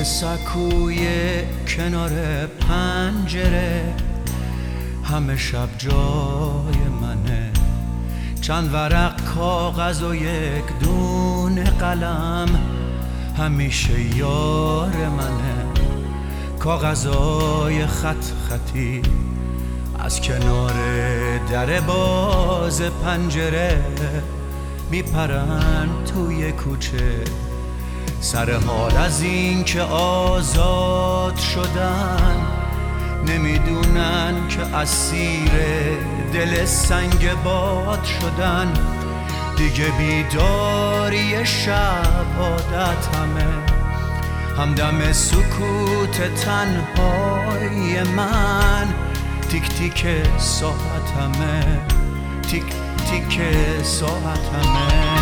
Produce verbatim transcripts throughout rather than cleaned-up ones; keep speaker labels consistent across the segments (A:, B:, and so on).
A: روی سکوی کنار پنجره همه شب جای منه، چند ورق کاغذ و یک دونه قلم همیشه یار منه. کاغذای خط خطی از کنار در باز پنجره میپرن توی کوچه، سر حال از این که آزاد شدن، نمیدونن که اسیر دل سنگ باد شدن. دیگه بیداری شب عادت همه، همدم سکوت تنهای من، تیک تیک ساعتمه، تیک تیک ساعتمه.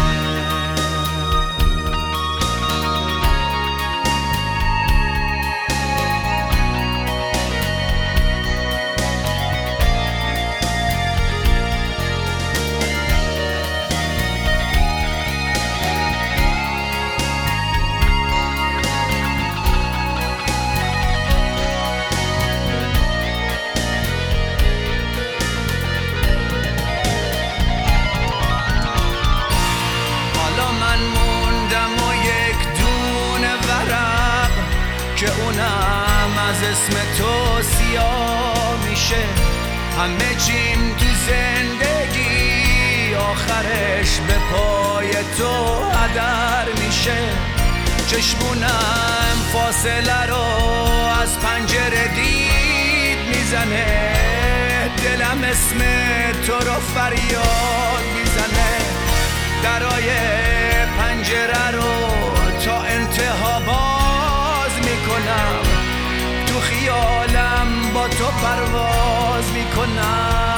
A: که اونم از اسم تو سیاه میشه، همه چیم تو زندگی آخرش به پای تو هدر میشه. چشمونم فاصله رو از پنجره دید میزنه، دلم اسم تو رو فریاد میزنه. درای پنجره رو تا انتها باز میکنم، تو خیالم با تو پرواز میکنم.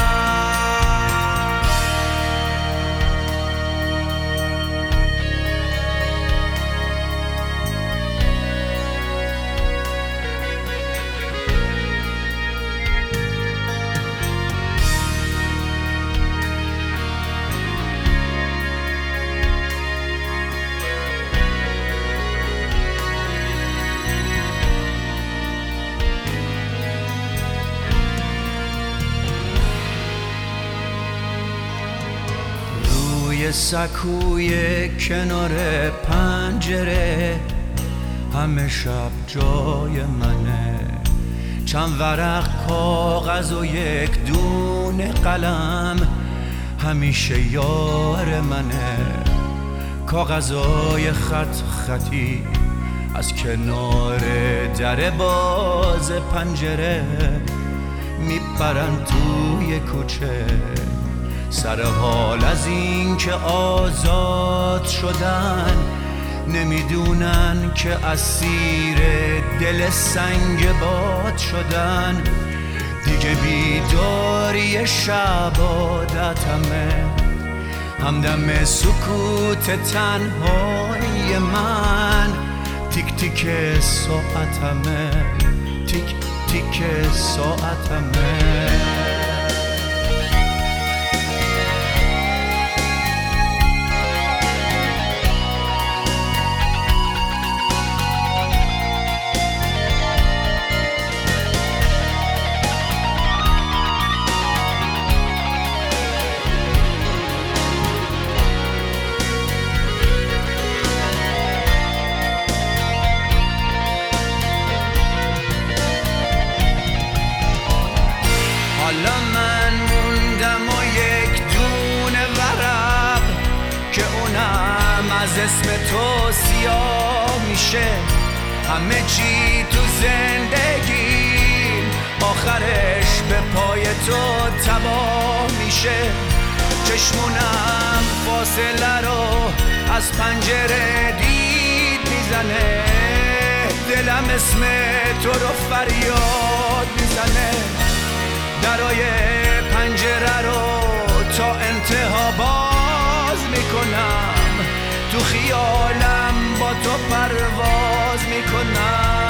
A: روی سکوی کنار پنجره همه شب جای منه، چند ورق کاغذ و یک دونه قلم همیشه یار منه. کاغذای خط خطی از کنار در باز پنجره میپرن توی کوچه، سر حال از این که آزاد شدن، نمیدونن که اسیر دل سنگ باد شدن. دیگه بیداری شب عادتمه، همدم سکوت تنهای من، تیک تیک ساعتمه، تیک تیک ساعتمه. حالا من موندم و یک دونه ورق که اونم از اسم تو سیاه میشه، همه چی تو زندگی آخرش به پای تو تباه میشه. چشمونم فاصله رو از پنجره دید میزنه، دلم اسم تو رو فریاد میزنه. درای پنجره رو تا انتها باز میکنم، تو خیالم با تو پرواز میکنم.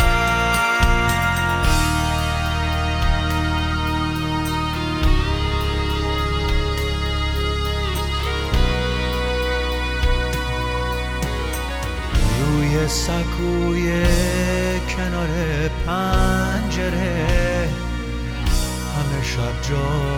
A: روی سکوی جا